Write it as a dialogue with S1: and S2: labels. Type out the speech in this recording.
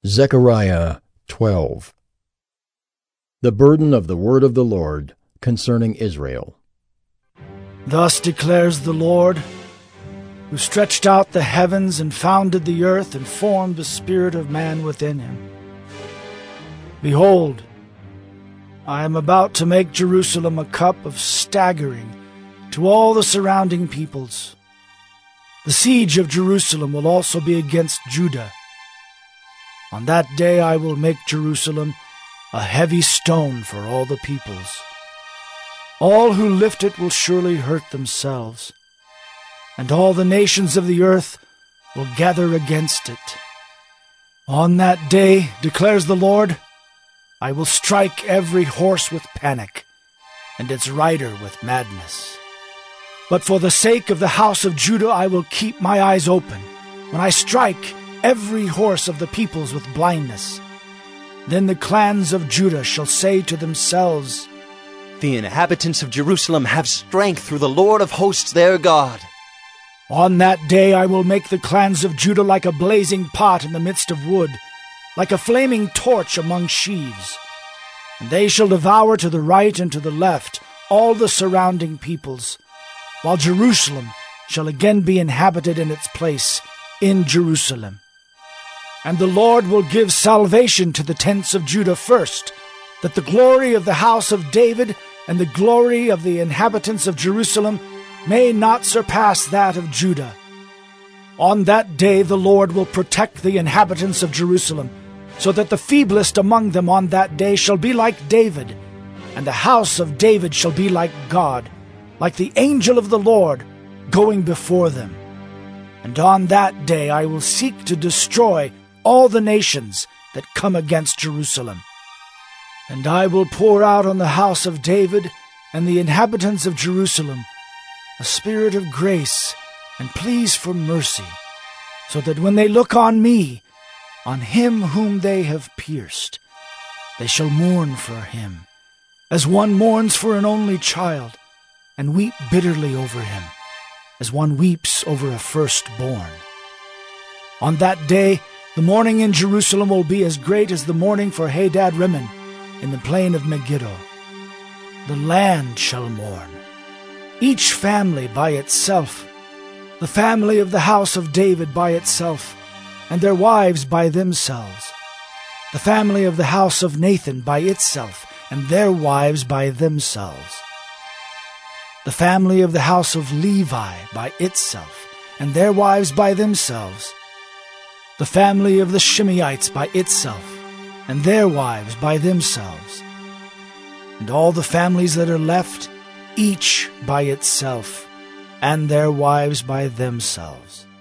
S1: Zechariah 12. The burden of the word of the Lord concerning Israel.
S2: Thus declares the Lord, who stretched out the heavens and founded the earth and formed the spirit of man within him. Behold, I am about to make Jerusalem a cup of staggering to all the surrounding peoples. The siege of Jerusalem will also be against Judah. On that day I will make Jerusalem a heavy stone for all the peoples. All who lift it will surely hurt themselves, and all the nations of the earth will gather against it. On that day, declares the Lord, I will strike every horse with panic, and its rider with madness. But for the sake of the house of Judah I will keep my eyes open, when I strike every horse of the peoples with blindness. Then the clans of Judah shall say to themselves,
S3: The inhabitants of Jerusalem have strength through the Lord of hosts their God.
S2: On that day I will make the clans of Judah like a blazing pot in the midst of wood, like a flaming torch among sheaves. And they shall devour to the right and to the left all the surrounding peoples, while Jerusalem shall again be inhabited in its place in Jerusalem. And the Lord will give salvation to the tents of Judah first, that the glory of the house of David and the glory of the inhabitants of Jerusalem may not surpass that of Judah. On that day the Lord will protect the inhabitants of Jerusalem, so that the feeblest among them on that day shall be like David, and the house of David shall be like God, like the angel of the Lord going before them. And on that day I will seek to destroy all the nations that come against Jerusalem. And I will pour out on the house of David and the inhabitants of Jerusalem a spirit of grace and pleas for mercy, so that when they look on me, on him whom they have pierced, they shall mourn for him, as one mourns for an only child, and weep bitterly over him, as one weeps over a firstborn. On that day the mourning in Jerusalem will be as great as the mourning for Hadad-rimmon in the plain of Megiddo. The land shall mourn, each family by itself, the family of the house of David by itself, and their wives by themselves, the family of the house of Nathan by itself, and their wives by themselves, the family of the house of Levi by itself, and their wives by themselves, the family of the Shimeites by itself, and their wives by themselves, and all the families that are left, each by itself, and their wives by themselves.